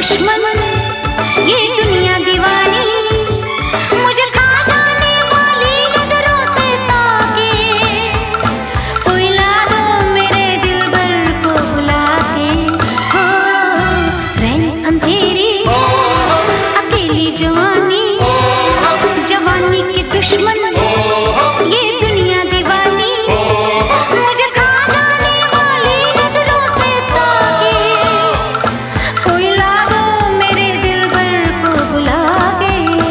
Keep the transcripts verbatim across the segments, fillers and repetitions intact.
दुश्मन ये दुनिया दीवानी, मुझे खा जाने वाली नजरों से ताके, कोयला दो मेरे दिलबर को बुला के। हो रैन अंधेरी अकेली जवानी, जवानी के दुश्मन ये दुनिया दीवानी, मुझे खा जाने वाली नजरों से ताके, कोयला दो मेरे दिलबर को बुला के।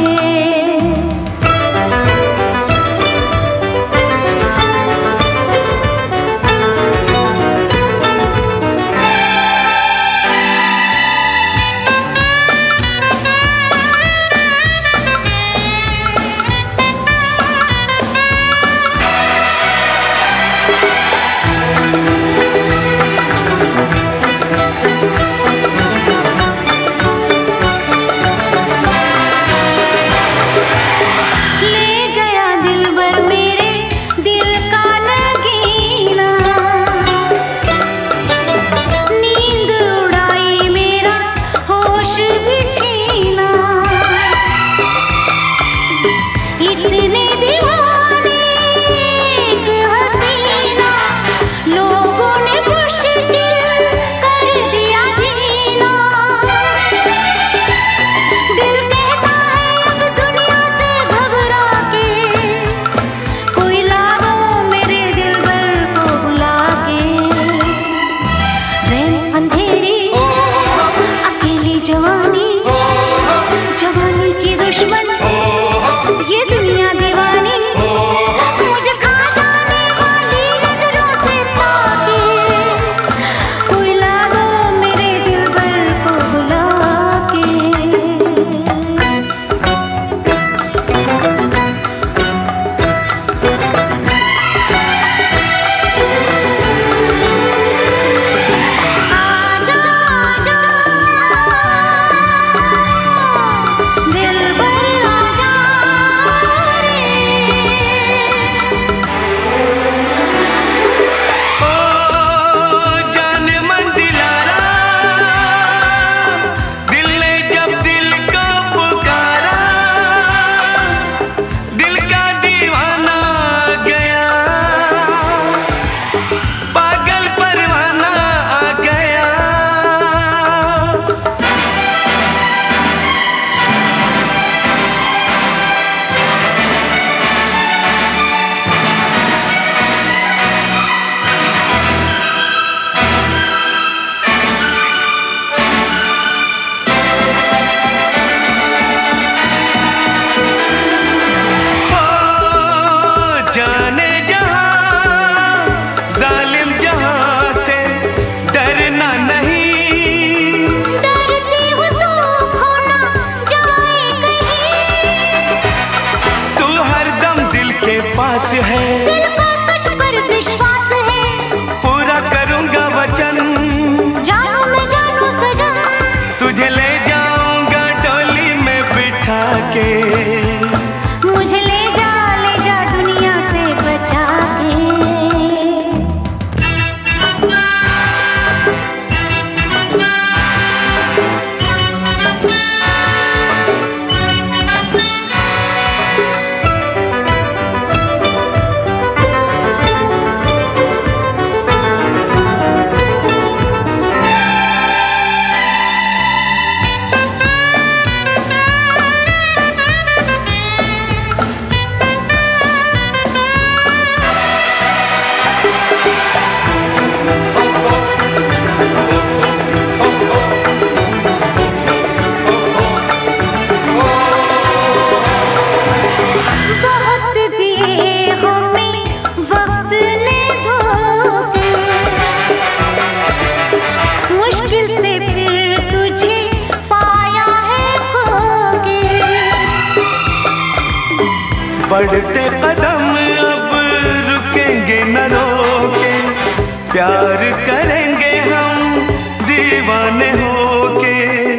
ले गया दिलबर मेरे दिल का नगीना, नींद उड़ाई मेरा होश भी छीना। इतने दीवाने एक हसीना, लोगों ने मुश्किल कर दिया जीना। दिल कहता है अब दुनिया से घबरा के, कोयला दो मेरे दिलबर को बुला के। रैन अंधेरी अकेली जवानी, जवानी की दुश्मन ये दुनिया दीवानी, मुझे खा जाने वाली नजरों से ताके, कोयला दो मेरे दिलबर को बुला के। आजा आजा दिलबर आजा रे। ओ जाने मन दिलारा, दिल ने जब दिल को पुकारा, दिल का दीवाना गया, पागल परवाना आ गया। ओ जाने जहां जालिम जहां से डरना नहीं, डरती हूँ तू खो ना जाए कहीं, तू हरदम दिल के पास है, दिल का तुझ पर विश्वास है। पूरा करूंगा वचन, जानू मैं जानू सजन, तुझे ले जाऊंगा डोली में बिठा के। मुझे ले जा ले जा दुनिया से बचा के। बहुत दिए हमें वक्त ने धोखे, मुश्किल से फिर तुझे पाया है खोके। बढ़ते कदम अब रुकेंगे न रोके, प्यार करेंगे हम दीवाने होके।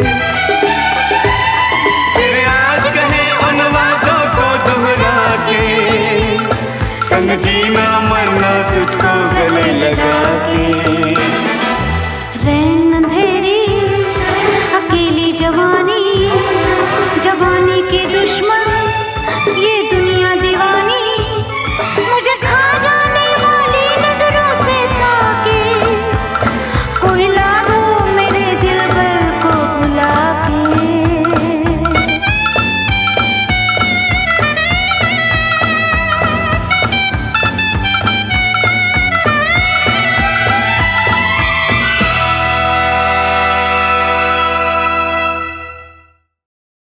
फिर आज कहे उन वादों को दोहरा के, संग जीना मरना तुझको गले लगा के।